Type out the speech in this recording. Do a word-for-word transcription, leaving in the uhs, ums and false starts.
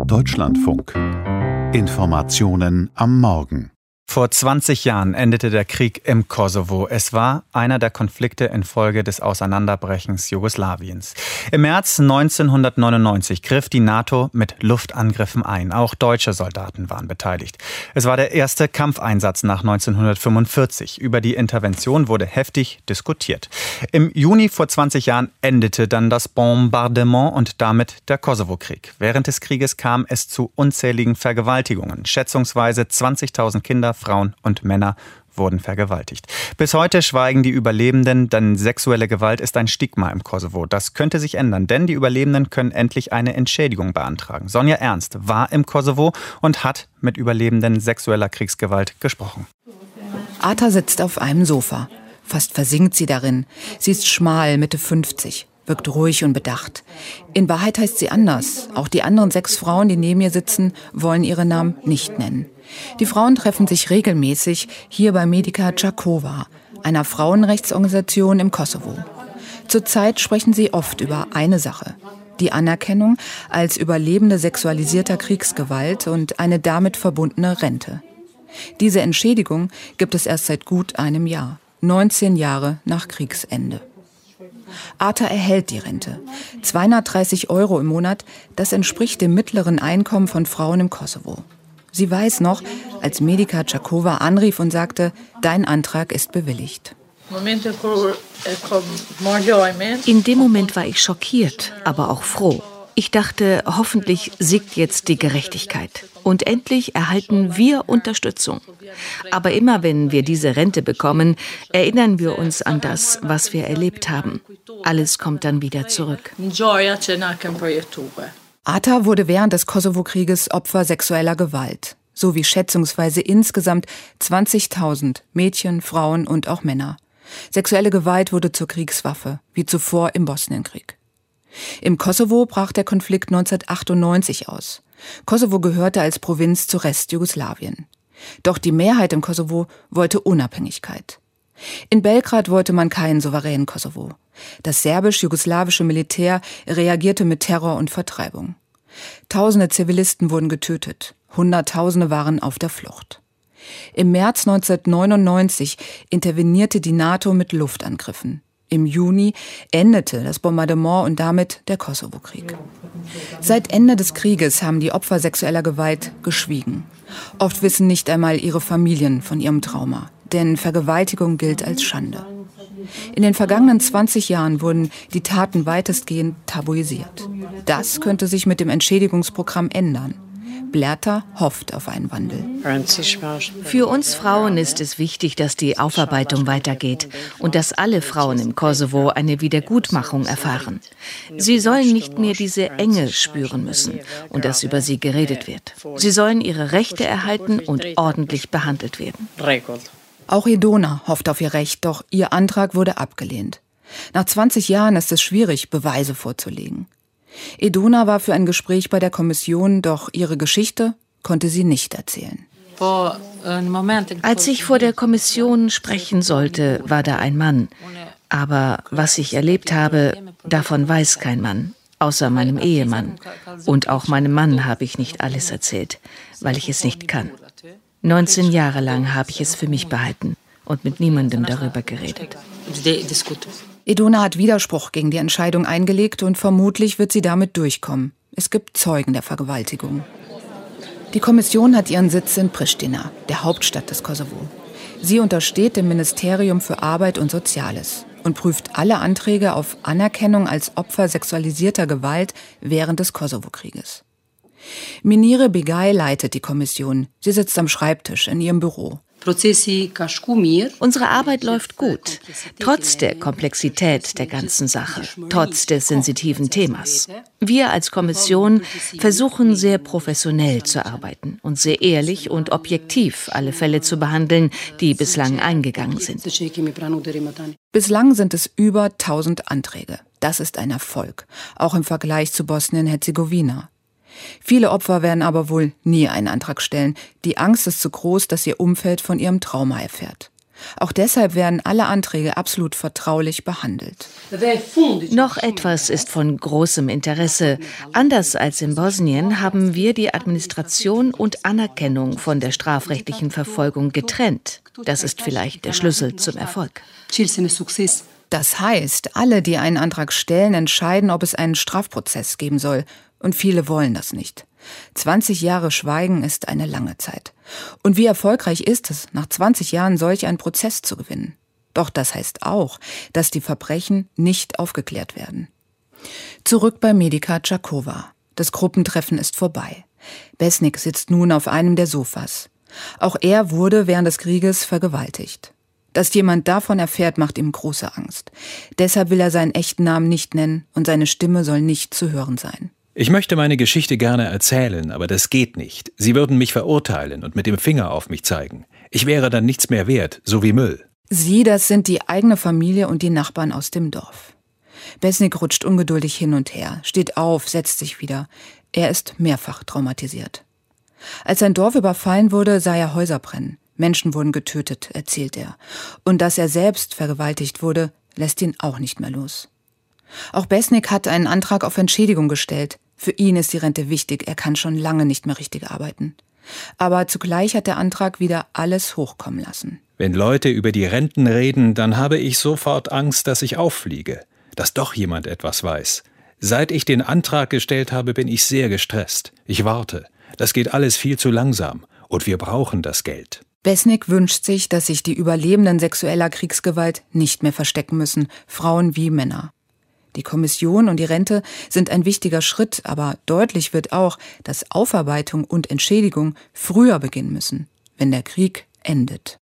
Deutschlandfunk. Informationen am Morgen. Vor zwanzig Jahren endete der Krieg im Kosovo. Es war einer der Konflikte infolge des Auseinanderbrechens Jugoslawiens. Im März neunzehnhundertneunundneunzig griff die NATO mit Luftangriffen ein. Auch deutsche Soldaten waren beteiligt. Es war der erste Kampfeinsatz nach neunzehnhundertfünfundvierzig. Über die Intervention wurde heftig diskutiert. Im Juni vor zwanzig Jahren endete dann das Bombardement und damit der Kosovo-Krieg. Während des Krieges kam es zu unzähligen Vergewaltigungen. Schätzungsweise zwanzigtausend Kinder, Frauen und Männer wurden vergewaltigt. Bis heute schweigen die Überlebenden, denn sexuelle Gewalt ist ein Stigma im Kosovo. Das könnte sich ändern, denn die Überlebenden können endlich eine Entschädigung beantragen. Sonja Ernst war im Kosovo und hat mit Überlebenden sexueller Kriegsgewalt gesprochen. Ata sitzt auf einem Sofa. Fast versinkt sie darin. Sie ist schmal, Mitte fünfzig, wirkt ruhig und bedacht. In Wahrheit heißt sie anders. Auch die anderen sechs Frauen, die neben ihr sitzen, wollen ihre Namen nicht nennen. Die Frauen treffen sich regelmäßig hier bei Medica Čaková, einer Frauenrechtsorganisation im Kosovo. Zurzeit sprechen sie oft über eine Sache: die Anerkennung als Überlebende sexualisierter Kriegsgewalt und eine damit verbundene Rente. Diese Entschädigung gibt es erst seit gut einem Jahr, neunzehn Jahre nach Kriegsende. Ata erhält die Rente. zweihundertdreißig Euro im Monat, das entspricht dem mittleren Einkommen von Frauen im Kosovo. Sie weiß noch, als Medica Čaková anrief und sagte, dein Antrag ist bewilligt. In dem Moment war ich schockiert, aber auch froh. Ich dachte, hoffentlich siegt jetzt die Gerechtigkeit. Und endlich erhalten wir Unterstützung. Aber immer wenn wir diese Rente bekommen, erinnern wir uns an das, was wir erlebt haben. Alles kommt dann wieder zurück. Ata wurde während des Kosovo-Krieges Opfer sexueller Gewalt, so wie schätzungsweise insgesamt zwanzigtausend Mädchen, Frauen und auch Männer. Sexuelle Gewalt wurde zur Kriegswaffe, wie zuvor im Bosnienkrieg. Im Kosovo brach der Konflikt neunzehnhundertachtundneunzig aus. Kosovo gehörte als Provinz zu Restjugoslawien. Doch die Mehrheit im Kosovo wollte Unabhängigkeit. In Belgrad wollte man keinen souveränen Kosovo. Das serbisch-jugoslawische Militär reagierte mit Terror und Vertreibung. Tausende Zivilisten wurden getötet, Hunderttausende waren auf der Flucht. Im März neunzehnhundertneunundneunzig intervenierte die NATO mit Luftangriffen. Im Juni endete das Bombardement und damit der Kosovo-Krieg. Seit Ende des Krieges haben die Opfer sexueller Gewalt geschwiegen. Oft wissen nicht einmal ihre Familien von ihrem Trauma, denn Vergewaltigung gilt als Schande. In den vergangenen zwanzig Jahren wurden die Taten weitestgehend tabuisiert. Das könnte sich mit dem Entschädigungsprogramm ändern. Blerta hofft auf einen Wandel. Für uns Frauen ist es wichtig, dass die Aufarbeitung weitergeht und dass alle Frauen im Kosovo eine Wiedergutmachung erfahren. Sie sollen nicht mehr diese Enge spüren müssen und dass über sie geredet wird. Sie sollen ihre Rechte erhalten und ordentlich behandelt werden. Auch Edona hofft auf ihr Recht, doch ihr Antrag wurde abgelehnt. Nach zwanzig Jahren ist es schwierig, Beweise vorzulegen. Edona war für ein Gespräch bei der Kommission, doch ihre Geschichte konnte sie nicht erzählen. Als ich vor der Kommission sprechen sollte, war da ein Mann. Aber was ich erlebt habe, davon weiß kein Mann, außer meinem Ehemann. Und auch meinem Mann habe ich nicht alles erzählt, weil ich es nicht kann. neunzehn Jahre lang habe ich es für mich behalten und mit niemandem darüber geredet. Edona hat Widerspruch gegen die Entscheidung eingelegt und vermutlich wird sie damit durchkommen. Es gibt Zeugen der Vergewaltigung. Die Kommission hat ihren Sitz in Pristina, der Hauptstadt des Kosovo. Sie untersteht dem Ministerium für Arbeit und Soziales und prüft alle Anträge auf Anerkennung als Opfer sexualisierter Gewalt während des Kosovo-Krieges. Minire Begay leitet die Kommission. Sie sitzt am Schreibtisch in ihrem Büro. Unsere Arbeit läuft gut, trotz der Komplexität der ganzen Sache, trotz des sensitiven Themas. Wir als Kommission versuchen sehr professionell zu arbeiten und sehr ehrlich und objektiv alle Fälle zu behandeln, die bislang eingegangen sind. Bislang sind es über tausend Anträge. Das ist ein Erfolg, auch im Vergleich zu Bosnien-Herzegowina. Viele Opfer werden aber wohl nie einen Antrag stellen. Die Angst ist zu groß, dass ihr Umfeld von ihrem Trauma erfährt. Auch deshalb werden alle Anträge absolut vertraulich behandelt. Noch etwas ist von großem Interesse. Anders als in Bosnien haben wir die Administration und Anerkennung von der strafrechtlichen Verfolgung getrennt. Das ist vielleicht der Schlüssel zum Erfolg. Das heißt, alle, die einen Antrag stellen, entscheiden, ob es einen Strafprozess geben soll. Und viele wollen das nicht. zwanzig Jahre Schweigen ist eine lange Zeit. Und wie erfolgreich ist es, nach zwanzig Jahren solch einen Prozess zu gewinnen? Doch das heißt auch, dass die Verbrechen nicht aufgeklärt werden. Zurück bei Medica Čaková. Das Gruppentreffen ist vorbei. Besnik sitzt nun auf einem der Sofas. Auch er wurde während des Krieges vergewaltigt. Dass jemand davon erfährt, macht ihm große Angst. Deshalb will er seinen echten Namen nicht nennen und seine Stimme soll nicht zu hören sein. Ich möchte meine Geschichte gerne erzählen, aber das geht nicht. Sie würden mich verurteilen und mit dem Finger auf mich zeigen. Ich wäre dann nichts mehr wert, so wie Müll. Sie, das sind die eigene Familie und die Nachbarn aus dem Dorf. Besnik rutscht ungeduldig hin und her, steht auf, setzt sich wieder. Er ist mehrfach traumatisiert. Als sein Dorf überfallen wurde, sah er Häuser brennen. Menschen wurden getötet, erzählt er. Und dass er selbst vergewaltigt wurde, lässt ihn auch nicht mehr los. Auch Besnik hat einen Antrag auf Entschädigung gestellt. Für ihn ist die Rente wichtig, er kann schon lange nicht mehr richtig arbeiten. Aber zugleich hat der Antrag wieder alles hochkommen lassen. Wenn Leute über die Renten reden, dann habe ich sofort Angst, dass ich auffliege, dass doch jemand etwas weiß. Seit ich den Antrag gestellt habe, bin ich sehr gestresst. Ich warte. Das geht alles viel zu langsam. Und wir brauchen das Geld. Besnik wünscht sich, dass sich die Überlebenden sexueller Kriegsgewalt nicht mehr verstecken müssen, Frauen wie Männer. Die Kommission und die Rente sind ein wichtiger Schritt, aber deutlich wird auch, dass Aufarbeitung und Entschädigung früher beginnen müssen, wenn der Krieg endet.